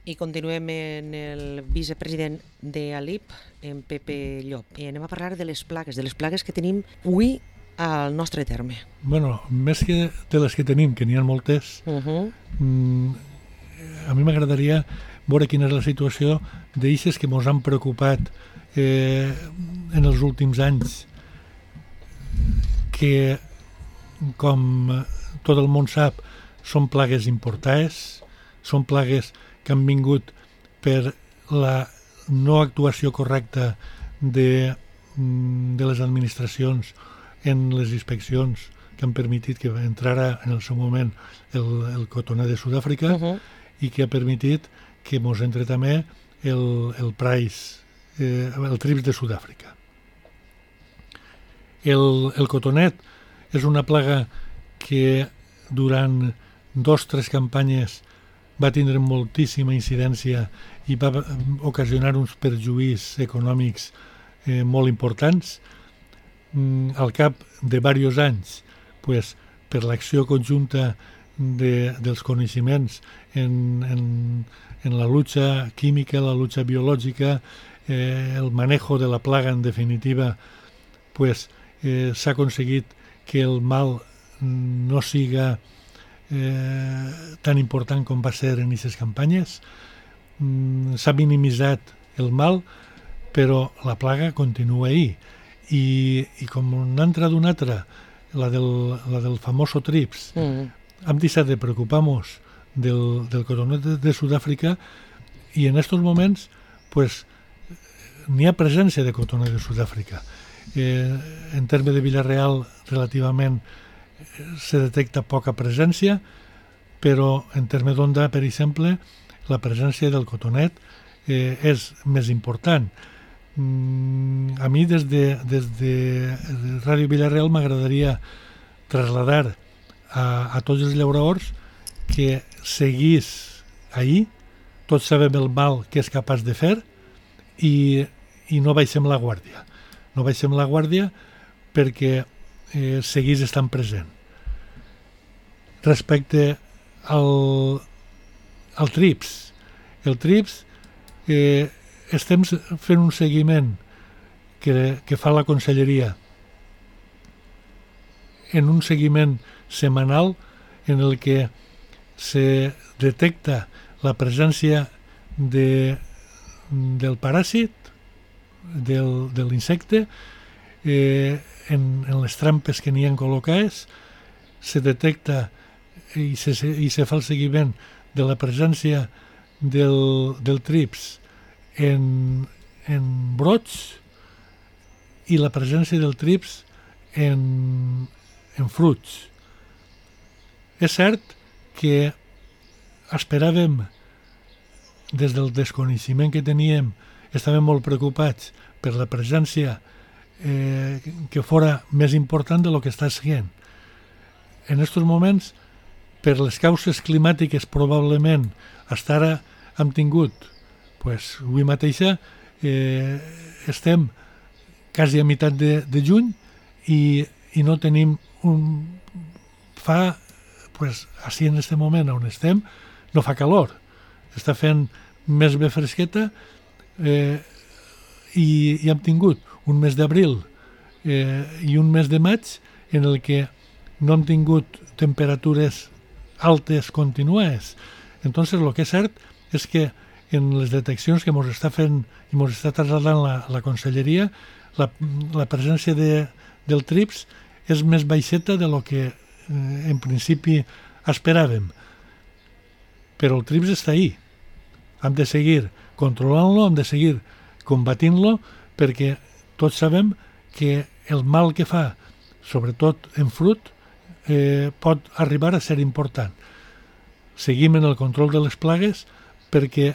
I continuem en el vicepresident de Alip, en Pepe Llop. I anem a parlar de les plagues que tenim avui al nostre terme. Bueno, més que de les que tenim, que n'hi ha moltes, a mi m'agradaria veure quina és la situació d'eixes que ens han preocupat en els últims anys, que, com tot el món sap, són plagues importades, són plagues que han vingut per la no actuació correcta de les administracions en les inspeccions que han permitit que entrara en el seu moment el cotoner de Sud-àfrica i que ha permitit que ens entre també el price, el trips de Sud-àfrica. El cotonet és una plaga que durant 2-3 campanyes va tindre moltíssima incidència i va ocasionar uns perjuís econòmics molt importants. Al cap de diversos anys, pues, per l'acció conjunta dels coneixements en la lucha química, la lucha biològica, el manejo de la plaga en definitiva, pues, s'ha aconseguit que el mal no siga tan important com va ser en aquestes campanyes. S'ha minimitzat el mal, però la plaga continua ahí. I com una altra d'una altra, la del famoso trips, hem deixat de preocupar-nos del cotonet de Sud-àfrica i en aquests moments pues, n'hi ha presència de cotonet de Sud-àfrica. En termes de Vila-real relativament se detecta poca presència, però en termes d'Onda, per exemple, la presència del cotonet és més important. A mi des de Ràdio Vila-real m'agradaria traslladar a tots els llauradors que seguís ahir, tots sabem el mal que és capaç de fer i no baixem la guàrdia. No baixem la guàrdia perquè seguís estant present. Respecte al trips, el trips estem fent un seguiment que fa la conselleria en un seguiment setmanal en el que se detecta la presència del paràsit, de l'insecte, en les trampes que n'hi ha col·locades, se detecta i se fa el seguiment de la presència del trips en brots i la presència del trips en fruits. És cert que esperàvem, des del desconeixement que teníem, estàvem molt preocupats per la presència que fora més important de lo que està sent. En aquests moments, per les causes climàtiques probablement, fins ara hem tingut, pues, avui mateixa estem quasi a meitat de juny i no tenim fa, pues, així en aquest moment on estem, no fa calor. Està fent més bé fresqueta i hem tingut un mes d'abril i un mes de maig en el que no hem tingut temperatures altes continuades. Entonces, el que és cert és que en les deteccions que ens està fent i ens està traslladant la conselleria, la presència del trips és més baixeta de lo que en principi esperàvem. Però el trips està ahí. Hem de seguir controlant-lo, hem de seguir combatint-lo, perquè tots sabem que el mal que fa, sobretot en fruit, pot arribar a ser important. Seguim en el control de les plagues perquè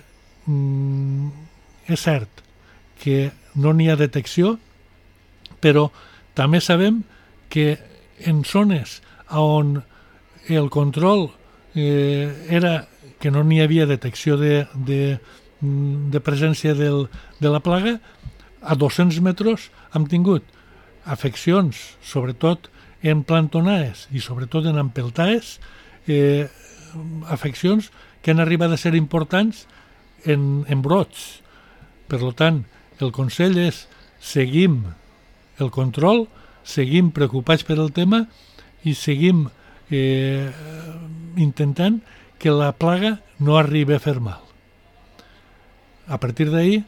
és cert que no n'hi ha detecció, però també sabem que en zones on el control era que no n'hi havia detecció de presència de la plaga, a 200 metres hem tingut afeccions, sobretot en plantonades i sobretot en empeltades, afeccions que han arribat a ser importants en brots. Per tant, el consell és seguim el control, seguim preocupats per el tema i seguim intentant que la plaga no arribi a fer mal. A partir d'ahir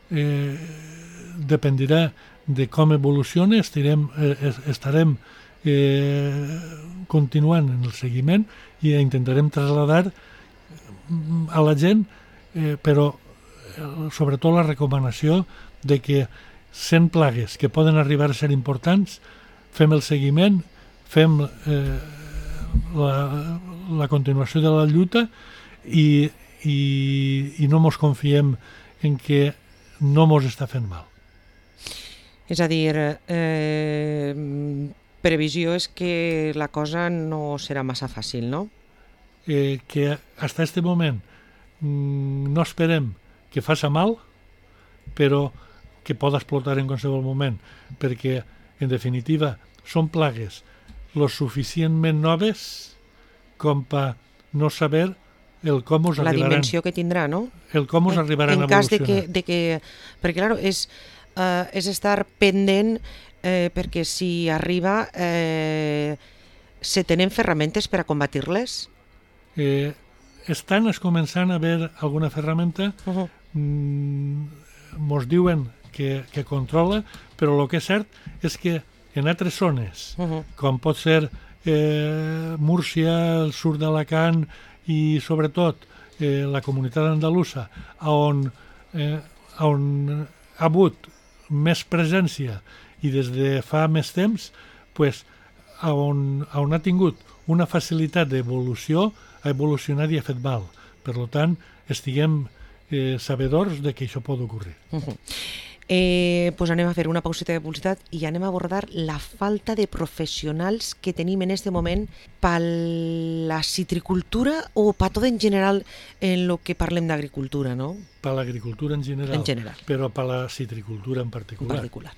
dependerà de com evoluciona, estarem continuant en el seguiment i intentarem traslladar a la gent, però sobretot la recomanació de que sent plagues que poden arribar a ser importants, fem el seguiment, fem la continuació de la lluita i no mos confiem en que no mos està fent mal. És a dir, previsió és que la cosa no serà massa fàcil, no? Que hasta este moment no esperem que faça mal, però que pot explotar en qualsevol moment, perquè, en definitiva, són plagues lo suficientment noves com per no saber el com us arribaran. La dimensió que tindrà, no? El com us arribaran a evolucionar. En cas perquè, clar, és estar pendent perquè si arriba se tenen ferramentes per a combatir-les? Estan començant a haver alguna ferramenta, mos diuen que controla, però el que és cert és que en altres zones, com pot ser Múrcia, el sud d'Alacant i sobretot la comunitat andalusa, on ha hagut més presència i des de fa més temps, on ha tingut una facilitat d'evolució, ha evolucionat i ha fet mal. Per tant, estiguem sabedors de que això pot ocorrir. Pues anem a fer una pauseta de publicitat i anem a abordar la falta de professionals que tenim en este moment per la citricultura o per tot en general en el que parlem d'agricultura, no? Per l'agricultura en general, però per la citricultura en particular.